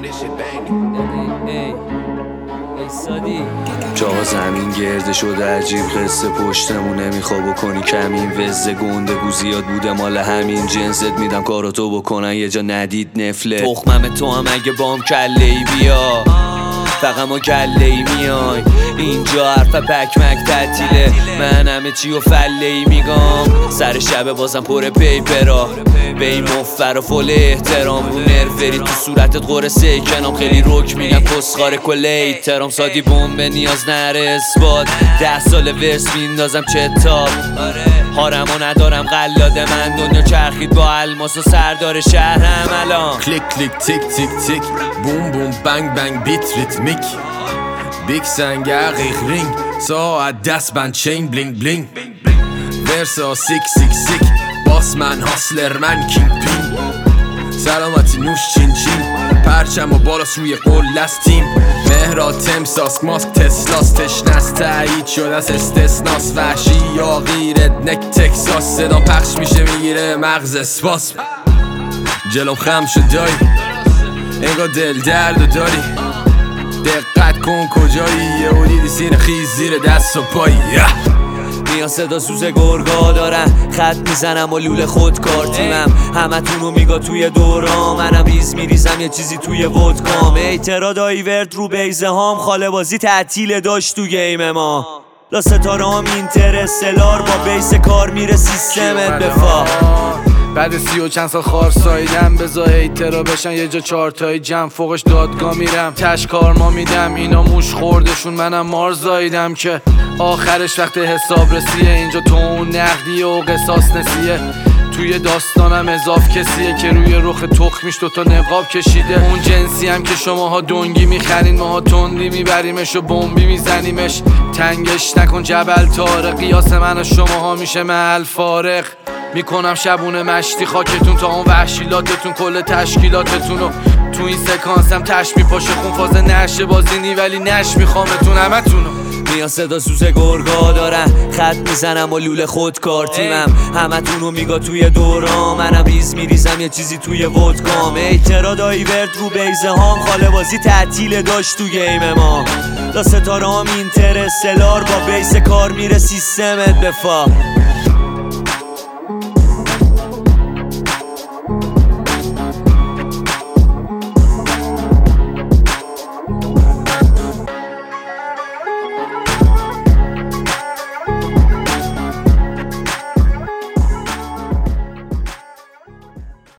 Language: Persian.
جا زمین گرده شده عجیب قصه پشتمون نمیخوا بکنی کمین وزه گنده گو زیاد بوده مال همین جنست میدم کاراتو بکنن یه جا ندید نفله تخمم تو هم اگه بام کله ای بیا فقط ما کله ای میای اینجا حرف پکمک تعطیله من همه چی و فله ای میگم سر شب بازم پر پیپرا به این مفر و فل احترام رو نروری تو صورتت قرصه کنام خیلی رک میگن کسخار کل ایترام سادی بوم به نیاز نره اثبات 10 سال ورس میندازم چتاب هارمو ندارم قلاده من دنیا چرخید با الماس و سردار شهرم الان کلیک کلیک تیک تیک تیک بوم بوم بنگ بنگ بیت ریتمیک بیگ سنگ عقیق رینگ ساعت دست بند چین بلینگ بلینگ ورسا سیک سیک سیک باس من هاسلر من کینگ پینگ سلامتی نوش چین چین پرچم و بالاست روی قلست تیم مهرا تمساس ماسک تسلاس تشنست تایید شده از استثناس وحشی یا غیرت نک تکساس صدا پخش میشه میگیره مغز اسپاس جلوم خم شد دایی انگار دل درد داری دقت کن کجایی یه اولیدی سین خیز زیر دست و پایی میان صدا سوز گرگا دارن خط میزنم و لوله خودکار تیمم همه تونو میگا توی دورا منم ریز میریزم یه چیزی توی ودکام اعتراض دایورد رو بیزه هام خاله بازی تعطیل داشت تو گیم ما لا ستاره هم اینترستلار با بیس کار میره سیستمت بفا بعد 30 و چند سال خار سایدم بزا هیترا بشن یه جا 4 تای جمع فوقش دادگاه میرم تش کارما میدم اینا موش خوردشون منم مار زایدم که آخرش وقت حساب رسیه اینجا تو اون نقدیه و قصاص نسیه توی داستانم اضاف کسیه که روی رخ تخمیش دوتا نقاب کشیده اون جنسی هم که شماها دنگی میخرین ماها تندی میبریمش و بمبی میزنیمش تنگش نکن جبل طارق قیاس من و شماها میشه محل فارق میکنم شبونه مشتی خاکتون تا اون وحشیلاتتون کل تشکیلاتتون و تو این سکانسم تش میپاشه خون فاز نشه بازینی ولی نش میخوامتون همتونو میان صدا سوز گرگا دارن خط میزنم و لوله خودکار تیمم همه تونو میگا توی دورا منم ریز میریزم یه چیزی توی ودکام اعتراض دایورد رو بیزه هام خاله بازی تعطیل داشت تو گیم ما لا ستاره هم اینترستلار با بیس کار میره سیستمت بفا